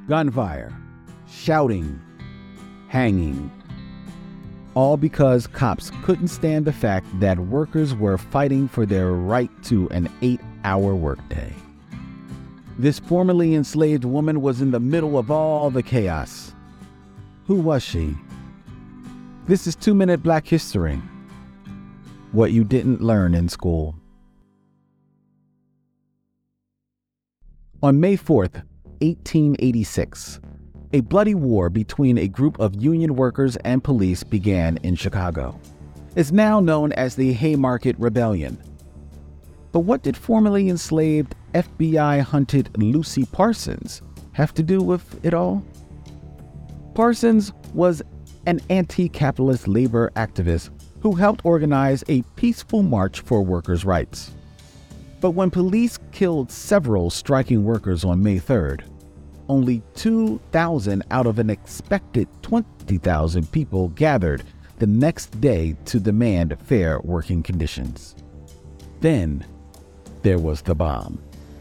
gunfire, shouting, hanging. All because cops couldn't stand the fact that workers were fighting for their right to an 8-hour workday. This formerly enslaved woman was in the middle of all the chaos. Who was she? This is 2-Minute Black History. What you didn't learn in school. On May 4th, 1886, a bloody war between a group of Union workers and police began in Chicago. It's now known as the Haymarket Rebellion. But what did formerly enslaved FBI-hunted Lucy Parsons have to do with it all? Parsons was an anti-capitalist labor activist who helped organize a peaceful march for workers' rights. But when police killed several striking workers on May 3rd, only 2,000 out of an expected 20,000 people gathered the next day to demand fair working conditions. Then there was the bomb.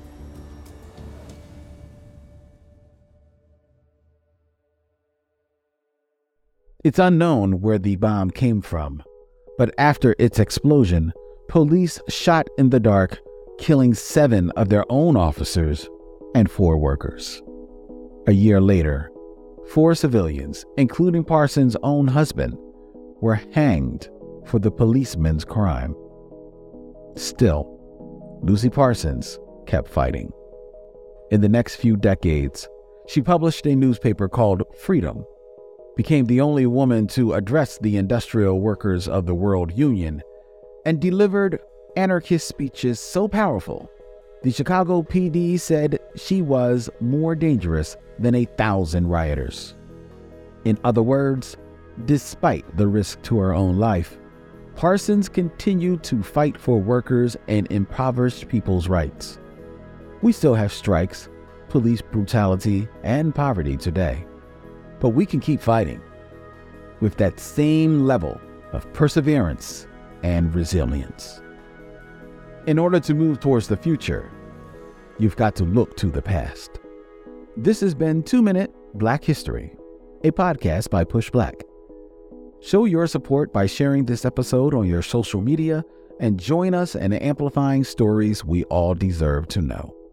It's unknown where the bomb came from, but after its explosion, police shot in the dark, killing 7 of their own officers and 4 workers. A year later, 4 civilians, including Parsons' own husband, were hanged for the policeman's crime. Still, Lucy Parsons kept fighting. In the next few decades, she published a newspaper called Freedom, became the only woman to address the Industrial Workers of the World Union, and delivered anarchist speeches so powerful, the Chicago PD said she was more dangerous than 1,000 rioters. In other words, despite the risk to her own life, Parsons continued to fight for workers and impoverished people's rights. We still have strikes, police brutality, and poverty today, but we can keep fighting with that same level of perseverance and resilience. In order to move towards the future, you've got to look to the past. This has been 2-Minute Black History, a podcast by Push Black. Show your support by sharing this episode on your social media and join us in amplifying stories we all deserve to know.